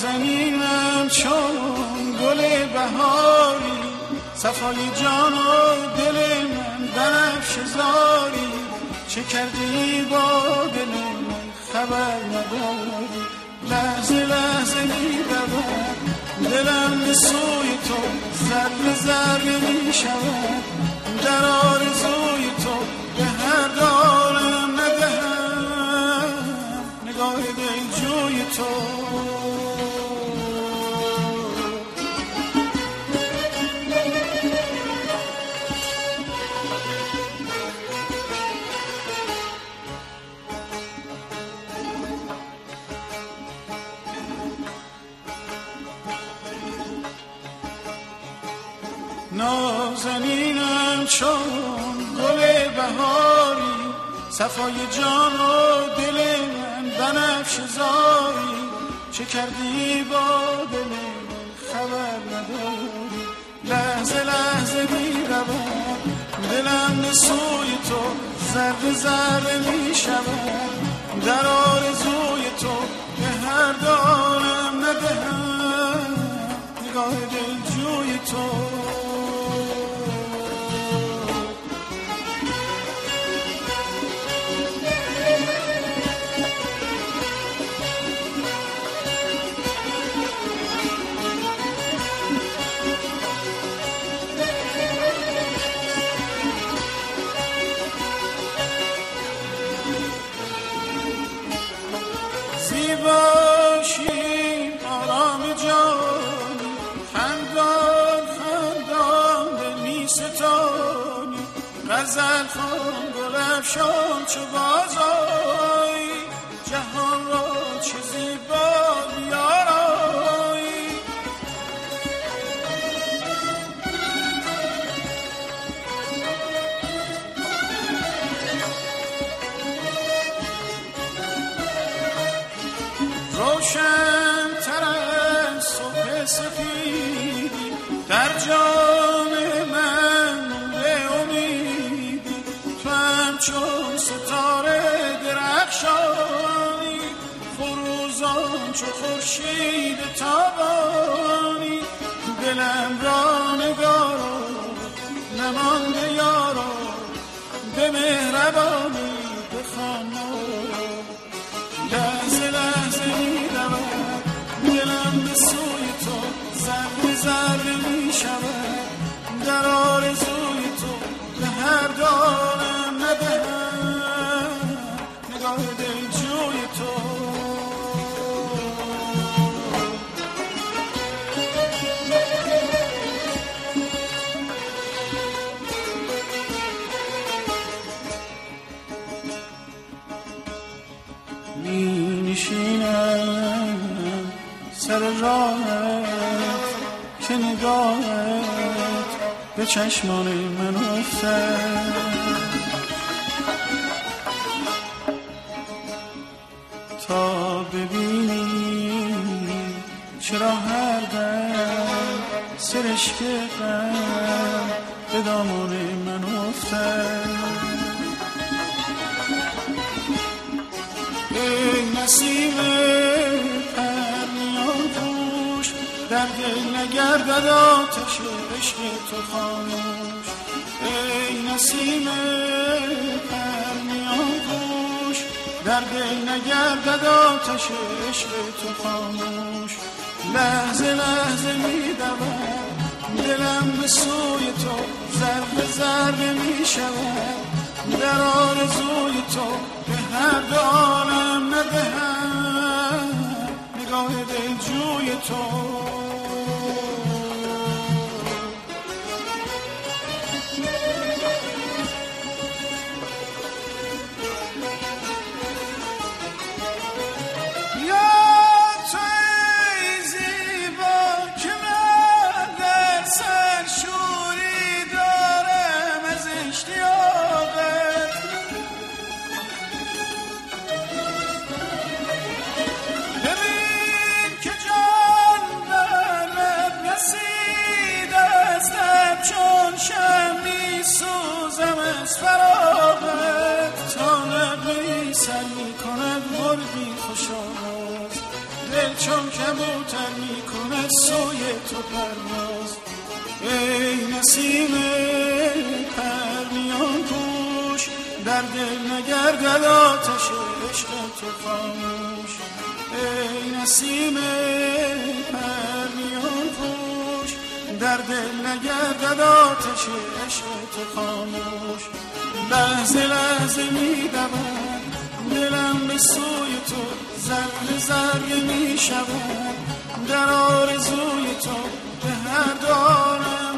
نازنینم چون گل بهاری، صفای جان و دل من بنفشه زاری، چه کردی با دل من خبر نداری، لحظه لحظه می‌دود دلم به سوی تو، ذره ذره می‌شود در آرزوی تو، به هر دارم ندهم نگاه دلجوی تو. نازنینم چون گل بهاری، صفای جان و دل من بنفشه زاری، چه کردی با دل من خبر نداری، لحظه لحظه می‌رود دلم به سوی تو، ذره ذره می‌شود در آرزوی تو، به هر دارم ندهم نگاه دلجوی تو. غزل خان گل افشان چو بازآیی، جهان را چه زیبا بیارایی، روشن تر از صبح سفیدی در جان من چون ستاره درخشانی، فروزان چو خورشید تابانی، دلم را نگارا نمانده یارا، به مهربانی بخوانا، لحظه لحظه می‌دود دلم به سوی تو، ذره ذره می‌شود در آرزوی تو، به هر دارم ندهم نگاه دلجوی تو. می نشینم سر راهت که نگاهت به چشمان من افتد، تا ببینی چرا هر دم سرشک غم به دامان من افتد. ای نسیم پرنیان پوش، در دل نگردد آتش عشق تو خاموش، ای نسیم پرنیان پوش، در دل نگردد آتش عشق تو خاموش، لحظه لحظه می‌دود دلم به سوی تو، ذره ذره می‌شود در آرزوی تو، به هر دارم ندهم نگاه دلجوی تو. ببین که جان چون کبوتر میکنه سوی تو پرواز. ای نسیم پرمیان پوش، در دل نگردد آتش عشق تو خاموش. ای نسیم پرمیان پوش، در دل نگردد آتش عشق تو خاموش. لحظه لحظه میدود دلم به سوی تو، ذره ذره میشود در آرزوی تو، به هر دانه